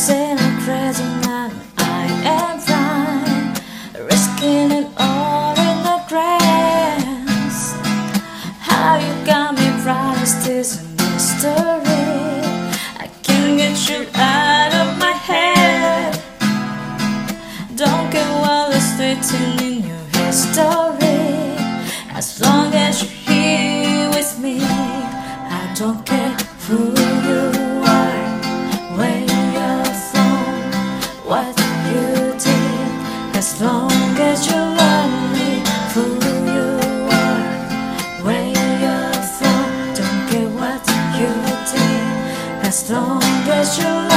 say I'm crazy now, I am fine, risking it all in the grass. How you got me promised is a mystery. I can't get you out of my head. Don't care what is written in your history, as long as you're here with me. I don't care who you are, where you're from, what you did, as long as you love me. Who you are, where you're from, don't care what you did, as long as you love me.